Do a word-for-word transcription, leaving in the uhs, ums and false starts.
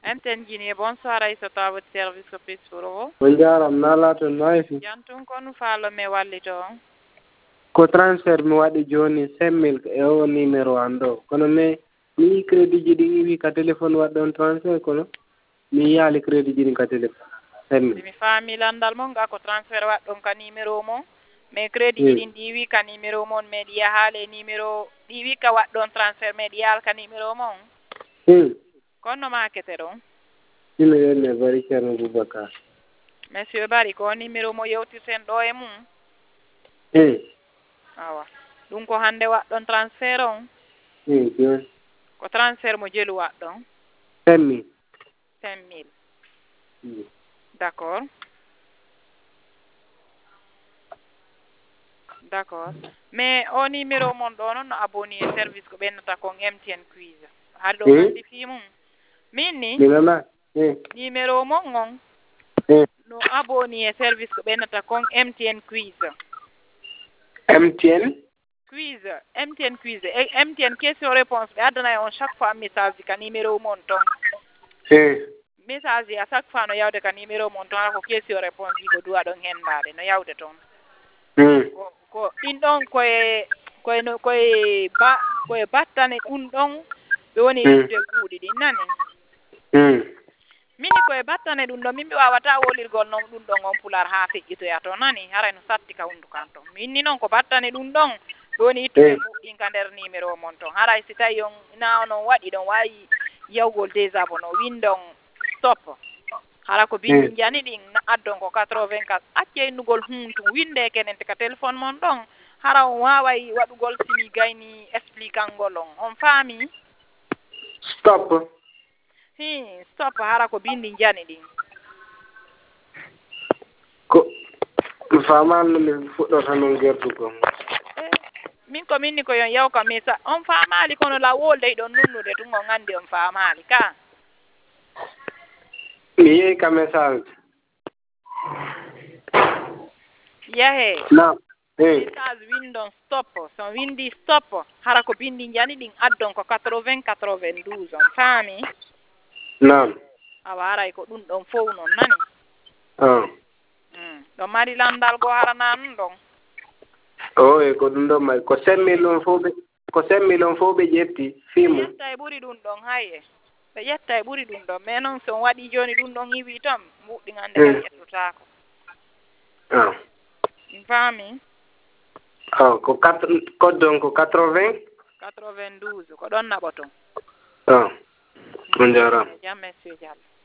M T N Guinée, bonsoir Aïssata à votre service au plus pour vous. Bonjour, nala to noisi. Jantum kono falo me wallito. Ko transfert mi waɗi joni cinq mille e o numéro an ɗo kono me mi crédit ji ɗi wi ka téléphone waɗɗon transfert kono mi yaali crédit ji ɗin ka téléphone cinq mille. Mi faami landal mon ga ko transfert waɗɗon ka numéro mon mais crédit ji ɗin ɗi wi ka numéro mon meɗi yahaale numéro ɗi wi ka waɗɗon transfert meɗi yaal ka numéro mon. Hmm. Kono makete ɗon. Ina yenne bari Ceerno Boubacar. Monsieur Bari ko numéro mo yewtirten ɗo e mum. Hmm. Awa ɗum ko hande waɗɗon transfert on. Hmm, joni. Ko transfert mo jelu waɗɗon. cinq mille. cinq mille. Hmm. D'accord. D'accord. Mais o numéro mon ɗo noon no abonné e service ko ɓennata kon M T N Quiz. Har ɗo andi fi mum. Min ni. Mi nana. Hmm. Numéro mon on. Hmm. No abonné e service ko ɓennata kon M T N Quiz. M T N Quiz, M T N Quiz, e M T N question réponse ɓe addana on chaque fois message ka numéro mon ton. Hmm. Message à chaque fois no yawde ka numéro mon ton ala ko question réponse ji ko duwa ɗon hendade no yawde ton. Hmm. Ko ko ɗin ɗon koye koye no koye ba koye battane ɗum ɗon ɓe woni iddude kuuɗi ɗin nani. Hmm. Mini koye battane ɗum ɗon min ɓe wawata wolirgol noon ɗum ɗon on pular ha feƴƴitoya to nani haray no satti ka hundukan ton min ni noon ko battane ɗum ɗon ɓe woni ittude kuuɗin ka nder numéro mon ton haray si tawi on na noon waɗi ɗon wawi yawgol déjà bo no windon stop hara ko bindi jani ɗin addon ko quatre-vingt-quatre acce innugol huntu winde kenen te ka téléphone mon ɗon hara on waway waɗugol simi gayni expliquangol on on faami Stop. hi stop hara ko bindi jani ɗin ko mi faamano mi fuɗɗota noon gerdugo min ko minni ko yon yaw ka mesa on faamali kono la wolde ɗon nunnude tun on andi on faamali ka mi yehi ka message yahe na eh message windon stop so windi stop hara ko bindi jani ɗin addon ko quatre-vingts quatre-vingt-douze on faami nam awa haray ko ɗum ɗon fof noon nani ah ɗo mari landal go harana nun ɗon o e ko ɗum ɗon mari ko cinq mille on fof ɓe ko cinq mille on fof ɓe ƴetti fimu ƴetta e ɓuri ɗum ɗon haye ɓe ƴetta e ɓuri ɗum ɗon mais noon so waɗi joni ɗum ɗon hiwi tan muɗɗi hande kadi ƴettotako ah mi faami ah ko quatre ko donc ko quatre-vingts quatre-vingt-douze ko ɗon naɓoton ah on jarama jam monsieur Diallo